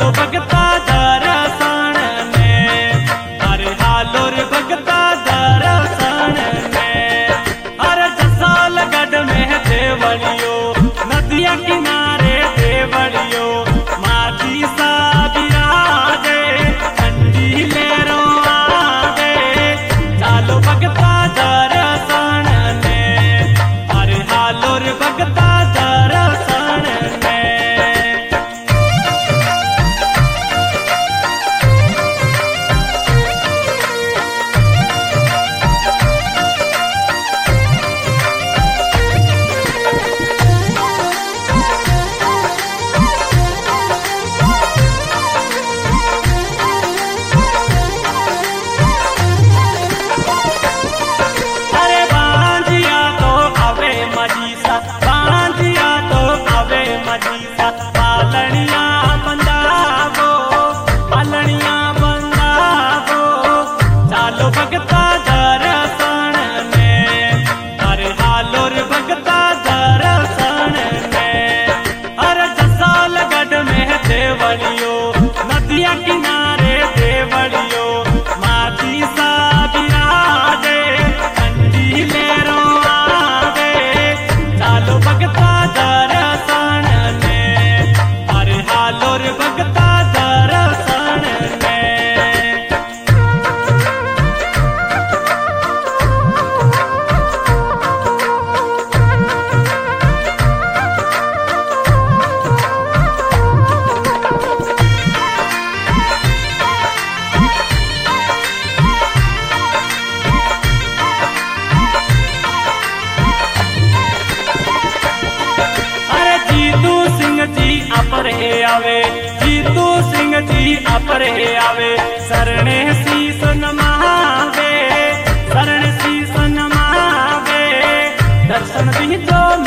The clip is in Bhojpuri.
चालो भगता दर्शन में, अरे हालो रे भगता दर्शन में। अरे जसालगढ़ में देवड़ियो, नदिया किनारे देवड़ियो, माटी सा बिराजे, ठंडी लहरों आवे, चालो भगता दर्शन में, अरे हालो रे भगता दर्शन में। पालनियां बंदावो, पालनियां बंदावो, चालो भगता दर्शन में, अरे हालो रे भगता दर्शन में। अरे जसालगढ़ में देवड़ियो, नदिया किनारे देवड़ियो, माटी सा बिराजे, ठंडी लहरों आवे, चालो भगता दर्शन में, अरे हालो रे भगता दर्शन में। अरे जीतू सिंह जी अपरे आवे, जीतू सिंह जी अपरे आवे, शरणे शीस नमावे, शरण शीस नमावे, दर्शन भी जो